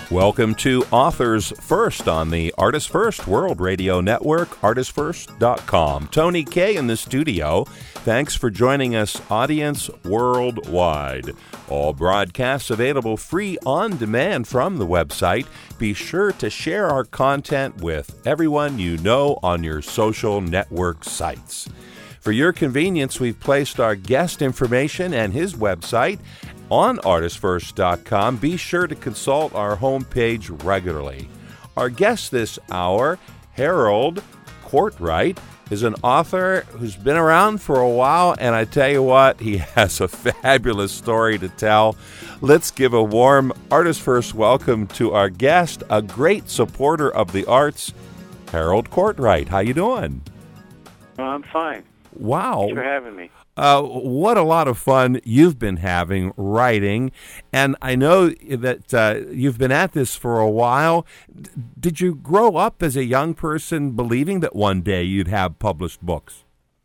Welcome to Authors First on the Artists First World Radio Network, artistsfirst.com. Tony K in the studio. Thanks for joining us, audience worldwide. All broadcasts available free on demand from the website. Be sure to share our content with everyone you know on your social network sites. For your convenience, we've placed our guest information and his website on artistsfirst.com. Be sure to consult our homepage regularly. Our guest this hour, Harold Courtwright, is an author who's been around for a while, and I tell you what, he has a fabulous story to tell. Let's give a warm Artist First welcome to our guest, a great supporter of the arts, Harold Courtwright. How you doing? I'm fine. Wow. Thanks for having me. What a lot of fun you've been having writing, and I know that you've been at this for a while. Did you grow up as a young person believing that one day you'd have published books?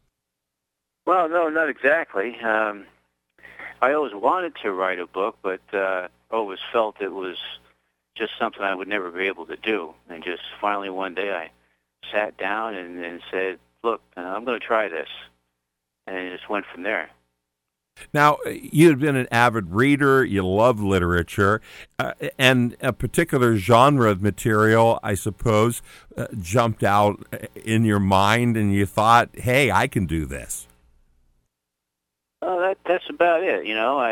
Well, no, not exactly. I always wanted to write a book, but always felt it was just something I would never be able to do. And just finally one day I sat down and said, look, I'm going to try this. And it just went from there. Now, you had been an avid reader, you love literature, and a particular genre of material, I suppose, jumped out in your mind, and you thought, hey, I can do this. Well, that's about it. You know,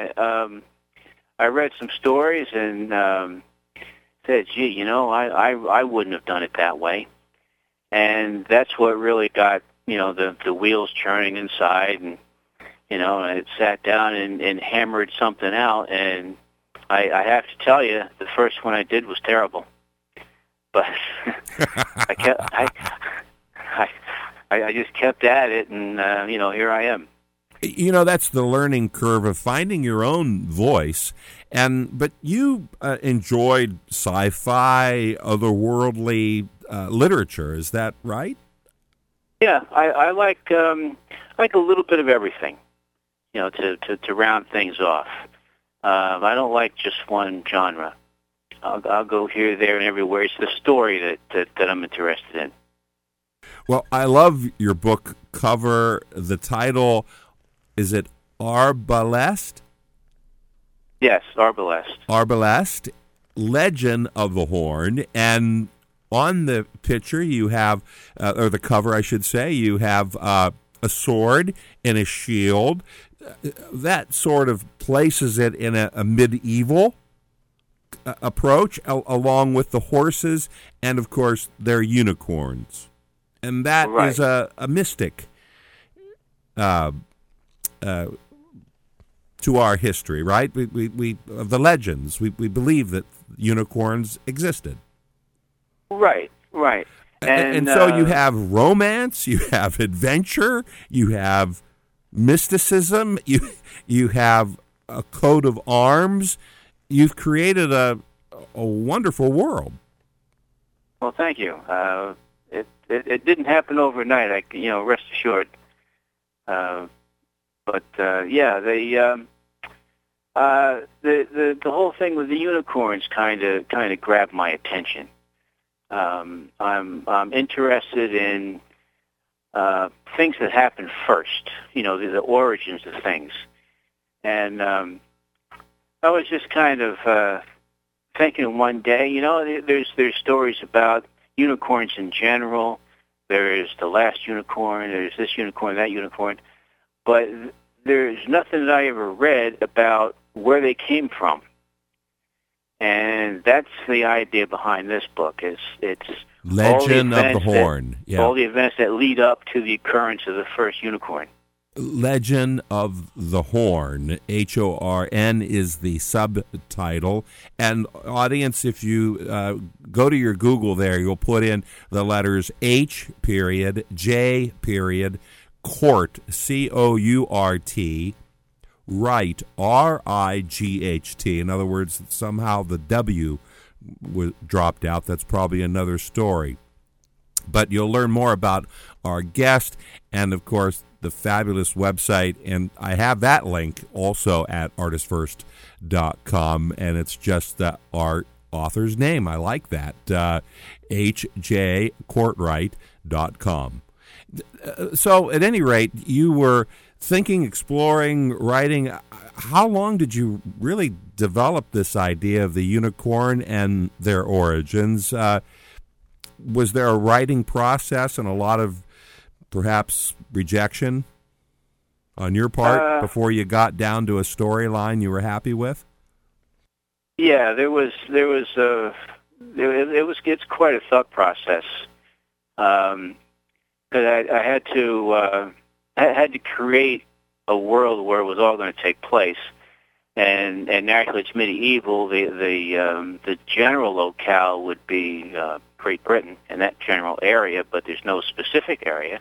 I read some stories and said, gee, you know, I wouldn't have done it that way. And that's what really got the wheels churning inside, and I sat down and hammered something out, and I have to tell you, the first one I did was terrible, but I just kept at it, and here I am. That's the learning curve of finding your own voice, but you enjoyed sci-fi, otherworldly literature. Is that right? Yeah, I like a little bit of everything, to round things off. I don't like just one genre. I'll go here, there, and everywhere. It's the story that I'm interested in. Well, I love your book cover. The title, is it Arbalest? Yes, Arbalest. Arbalest, Legend of the Horn, and on the picture, you have, or the cover, I should say, you have a sword and a shield. That sort of places it in a medieval approach, along with the horses, and, of course, their unicorns. And that right. is a mystic to our history, right? We of the legends, we believe that unicorns existed. Right. And so you have romance, you have adventure, you have mysticism, you have a coat of arms. You've created a wonderful world. Well, thank you. It didn't happen overnight, rest assured. But the whole thing with the unicorns kind of grabbed my attention. I'm interested in things that happen first, the origins of things. And I was just kind of thinking one day, there's stories about unicorns in general. There's the last unicorn, there's this unicorn, that unicorn. But there's nothing that I ever read about where they came from. And that's the idea behind this book. It's Legend of the Horn. All the events that lead up to the occurrence of the first unicorn. Legend of the Horn, Horn, is the subtitle. And audience, if you go to your Google there, you'll put in the letters H period, J period, Court, Court, Wright, Right. In other words, somehow the W was dropped out. That's probably another story. But you'll learn more about our guest and, of course, the fabulous website. And I have that link also at artistsfirst.com, and it's just author's name. I like that. hjcourtwright.com. So, at any rate, you were thinking, exploring, writing. How long did you really develop this idea of the unicorn and their origins? Was there a writing process and a lot of perhaps rejection on your part before you got down to a storyline you were happy with? Yeah, it's quite a thought process. Because I had to create a world where it was all going to take place, and naturally it's medieval. The general locale would be Great Britain and that general area, but there's no specific area.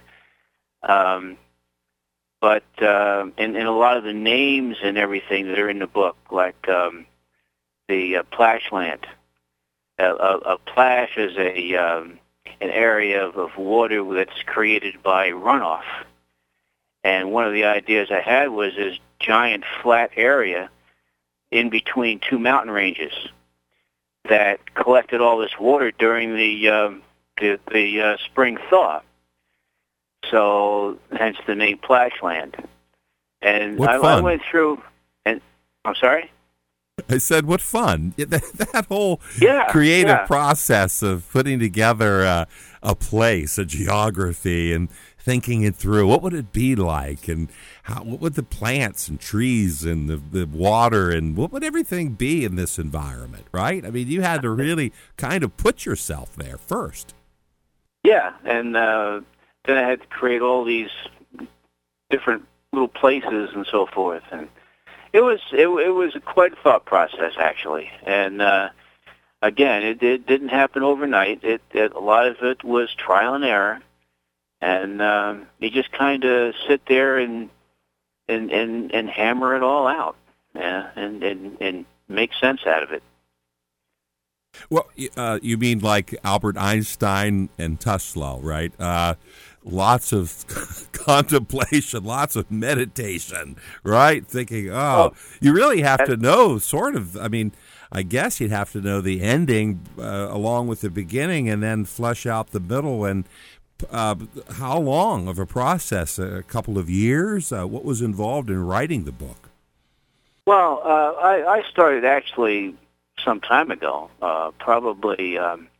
But in a lot of the names and everything that are in the book, like the Plashland, a plash is an area of water that's created by runoff. And one of the ideas I had was this giant flat area in between two mountain ranges that collected all this water during the spring thaw. So hence the name Plashland. And I went through, and I'm sorry? I said, what fun. That whole creative process of putting together a place, a geography, and thinking it through. What would it be like? And what would the plants and trees and the water and what would everything be in this environment, right? I mean, you had to really kind of put yourself there first. Yeah, and then I had to create all these different little places and so forth, and it was quite a thought process, actually. And again, it didn't happen overnight. A lot of it was trial and error, and you just kind of sit there and hammer it all out, and make sense out of it. Well, you mean like Albert Einstein and Tesla, right? Lots of contemplation, lots of meditation, right? Thinking, you really have to know, sort of, I mean, I guess you'd have to know the ending along with the beginning and then flesh out the middle. And how long of a process? A couple of years? What was involved in writing the book? Well, I started actually some time ago, probably...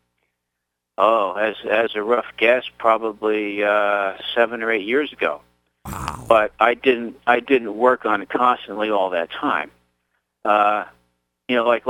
as a rough guess, probably 7 or 8 years ago. Wow! But I didn't work on it constantly all that time. Like